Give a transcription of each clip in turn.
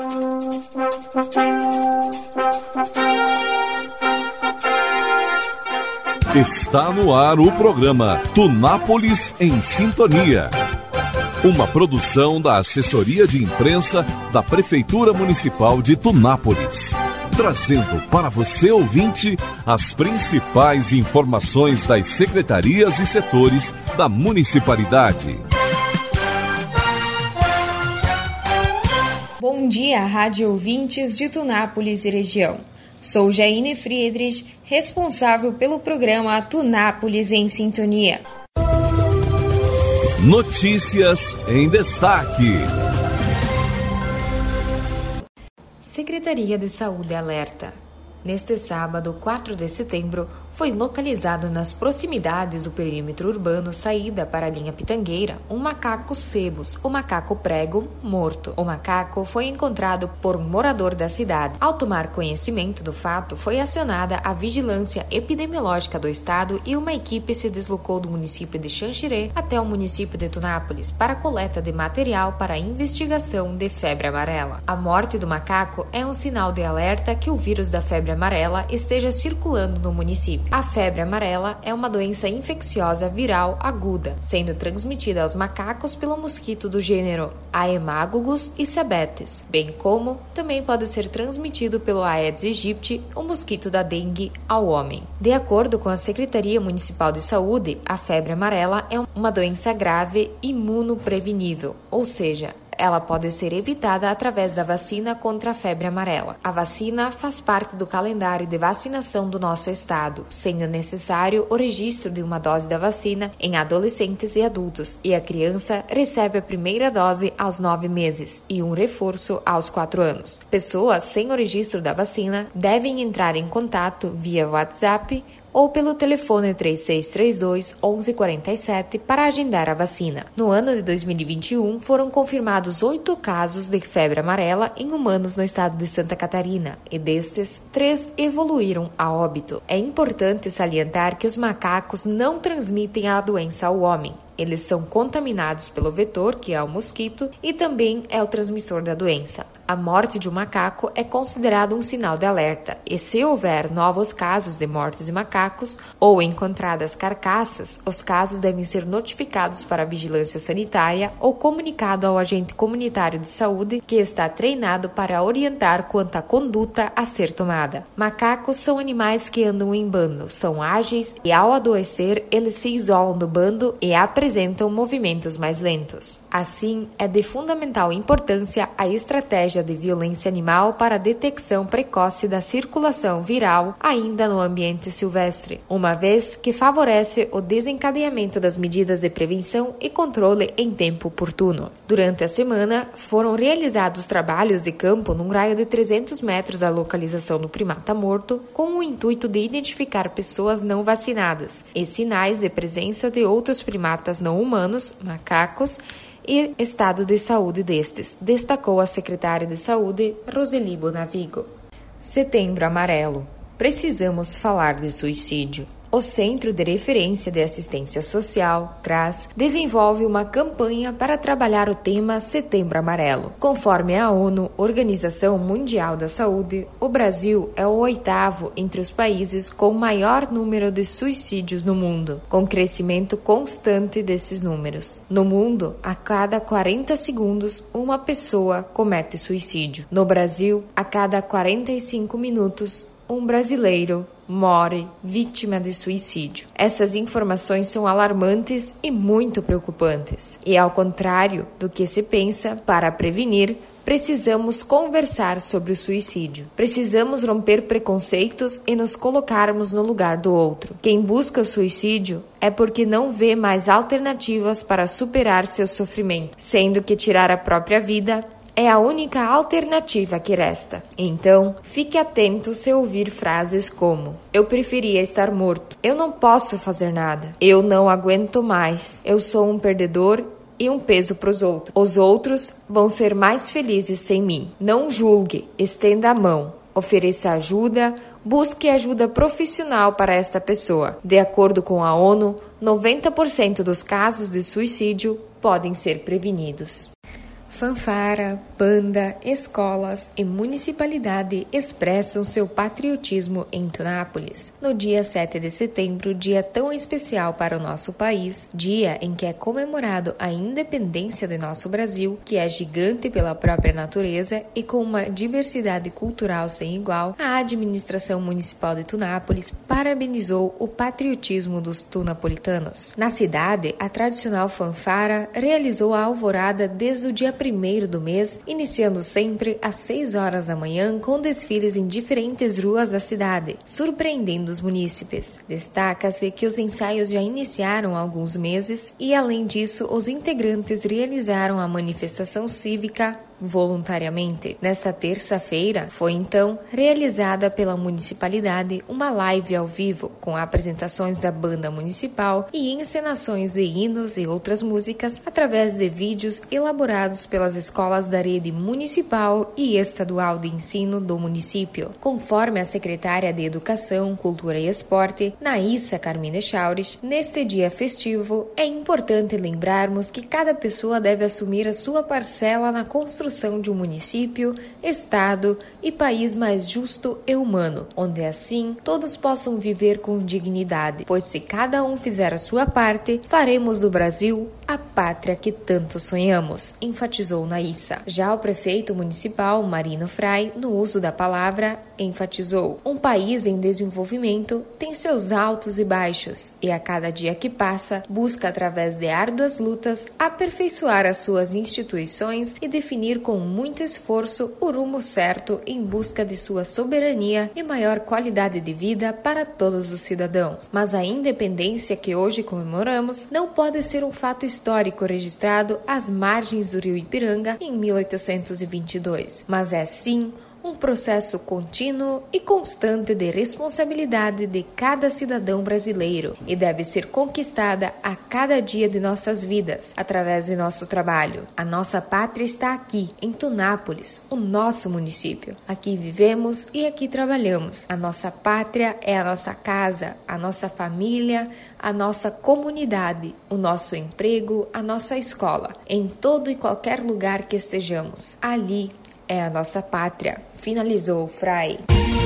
Está no ar o programa Tunápolis em Sintonia. Uma produção da Assessoria de Imprensa da Prefeitura Municipal de Tunápolis. Trazendo para você, ouvinte, as principais informações das secretarias e setores da municipalidade. Bom dia, rádio ouvintes de Tunápolis e região. Sou Jaine Friedrich, responsável pelo programa Tunápolis em Sintonia. Notícias em destaque. Secretaria de Saúde alerta. Neste sábado, 4 de setembro, foi localizado nas proximidades do perímetro urbano saída para a linha Pitangueira um macaco cebus, o macaco prego, morto. O macaco foi encontrado por um morador da cidade. Ao tomar conhecimento do fato, foi acionada a Vigilância Epidemiológica do Estado e uma equipe se deslocou do município de Xanxerê até o município de Tunápolis para a coleta de material para a investigação de febre amarela. A morte do macaco é um sinal de alerta que o vírus da febre amarela esteja circulando no município. A febre amarela é uma doença infecciosa viral aguda, sendo transmitida aos macacos pelo mosquito do gênero Haemococcus e Sebetes, bem como também pode ser transmitido pelo Aedes aegypti, o mosquito da dengue, ao homem. De acordo com a Secretaria Municipal de Saúde, a febre amarela é uma doença grave imunoprevenível, ou seja, ela pode ser evitada através da vacina contra a febre amarela. A vacina faz parte do calendário de vacinação do nosso estado, sendo necessário o registro de uma dose da vacina em adolescentes e adultos, e a criança recebe a primeira dose aos 9 meses e um reforço aos 4 anos. Pessoas sem o registro da vacina devem entrar em contato via WhatsApp ou pelo telefone 3632 1147 para agendar a vacina. No ano de 2021, foram confirmados 8 casos de febre amarela em humanos no estado de Santa Catarina, e destes, 3 evoluíram a óbito. É importante salientar que os macacos não transmitem a doença ao homem. Eles são contaminados pelo vetor, que é o mosquito, e também é o transmissor da doença. A morte de um macaco é considerado um sinal de alerta, e se houver novos casos de mortes de macacos ou encontradas carcaças, os casos devem ser notificados para a vigilância sanitária ou comunicado ao agente comunitário de saúde, que está treinado para orientar quanto à conduta a ser tomada. Macacos são animais que andam em bando, são ágeis e, ao adoecer, eles se isolam do bando e apresentam movimentos mais lentos. Assim, é de fundamental importância a estratégia de violência animal para a detecção precoce da circulação viral ainda no ambiente silvestre, uma vez que favorece o desencadeamento das medidas de prevenção e controle em tempo oportuno. Durante a semana, foram realizados trabalhos de campo num raio de 300 metros da localização do primata morto, com o intuito de identificar pessoas não vacinadas e sinais de presença de outros primatas não humanos, macacos, e estado de saúde destes, destacou a secretária de Saúde, Roseli Bonavigo. Setembro Amarelo. Precisamos falar de suicídio. O Centro de Referência de Assistência Social, CRAS, desenvolve uma campanha para trabalhar o tema Setembro Amarelo. Conforme a ONU, Organização Mundial da Saúde, o Brasil é o 8º entre os países com maior número de suicídios no mundo, com crescimento constante desses números. No mundo, a cada 40 segundos, uma pessoa comete suicídio. No Brasil, a cada 45 minutos, um brasileiro morre vítima de suicídio. Essas informações são alarmantes e muito preocupantes. E ao contrário do que se pensa, para prevenir, precisamos conversar sobre o suicídio. Precisamos romper preconceitos e nos colocarmos no lugar do outro. Quem busca o suicídio é porque não vê mais alternativas para superar seu sofrimento, sendo que tirar a própria vida é a única alternativa que resta. Então, fique atento se ouvir frases como: eu preferia estar morto, eu não posso fazer nada, eu não aguento mais, eu sou um perdedor e um peso para os outros. Os outros vão ser mais felizes sem mim. Não julgue, estenda a mão, ofereça ajuda, busque ajuda profissional para esta pessoa. De acordo com a ONU, 90% dos casos de suicídio podem ser prevenidos. Fanfara, banda, escolas e municipalidade expressam seu patriotismo em Tunápolis. No dia 7 de setembro, dia tão especial para o nosso país, dia em que é comemorado a independência de nosso Brasil, que é gigante pela própria natureza e com uma diversidade cultural sem igual, a administração municipal de Tunápolis parabenizou o patriotismo dos tunapolitanos. Na cidade, a tradicional fanfara realizou a alvorada desde o dia 1º do mês, iniciando sempre às 6 horas da manhã com desfiles em diferentes ruas da cidade, surpreendendo os munícipes. Destaca-se que os ensaios já iniciaram há alguns meses e, além disso, os integrantes realizaram a manifestação cívica voluntariamente. Nesta terça-feira, foi então realizada pela municipalidade uma live ao vivo com apresentações da banda municipal e encenações de hinos e outras músicas através de vídeos elaborados pelas escolas da rede municipal e estadual de ensino do município. Conforme a secretária de Educação, Cultura e Esporte, Naíssa Carmine Chaures, neste dia festivo é importante lembrarmos que cada pessoa deve assumir a sua parcela na construção de um município, estado e país mais justo e humano, onde assim todos possam viver com dignidade, pois se cada um fizer a sua parte, faremos do Brasil a pátria que tanto sonhamos, enfatizou Naíssa. Já o prefeito municipal, Marino Frei, no uso da palavra, enfatizou: um país em desenvolvimento tem seus altos e baixos, e a cada dia que passa, busca através de árduas lutas aperfeiçoar as suas instituições e definir com muito esforço o rumo certo em busca de sua soberania e maior qualidade de vida para todos os cidadãos. Mas a independência que hoje comemoramos não pode ser um fato histórico registrado às margens do rio Ipiranga em 1822, mas é sim um processo contínuo e constante de responsabilidade de cada cidadão brasileiro e deve ser conquistada a cada dia de nossas vidas, através de nosso trabalho. A nossa pátria está aqui, em Tunápolis, o nosso município. Aqui vivemos e aqui trabalhamos. A nossa pátria é a nossa casa, a nossa família, a nossa comunidade, o nosso emprego, a nossa escola. Em todo e qualquer lugar que estejamos, ali é a nossa pátria, finalizou Frei.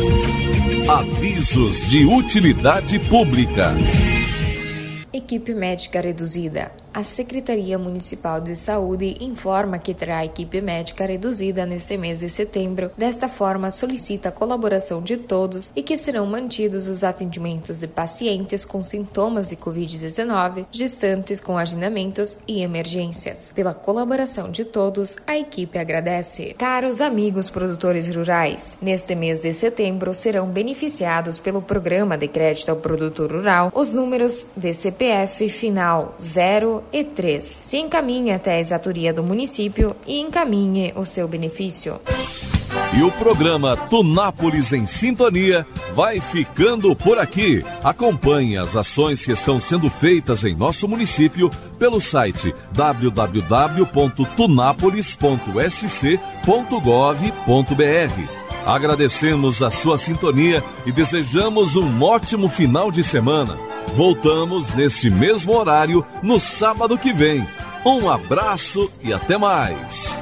Avisos de utilidade pública. Equipe médica reduzida. A Secretaria Municipal de Saúde informa que terá equipe médica reduzida neste mês de setembro. Desta forma, solicita a colaboração de todos e que serão mantidos os atendimentos de pacientes com sintomas de Covid-19, gestantes com agendamentos e emergências. Pela colaboração de todos, a equipe agradece. Caros amigos produtores rurais, neste mês de setembro serão beneficiados pelo Programa de Crédito ao Produtor Rural os números de CPF final 0 e 3. Se encaminhe até a exatoria do município e encaminhe o seu benefício. E o programa Tunápolis em Sintonia vai ficando por aqui. Acompanhe as ações que estão sendo feitas em nosso município pelo site www.tunapolis.sc.gov.br. Agradecemos a sua sintonia e desejamos um ótimo final de semana. Voltamos neste mesmo horário no sábado que vem. Um abraço e até mais.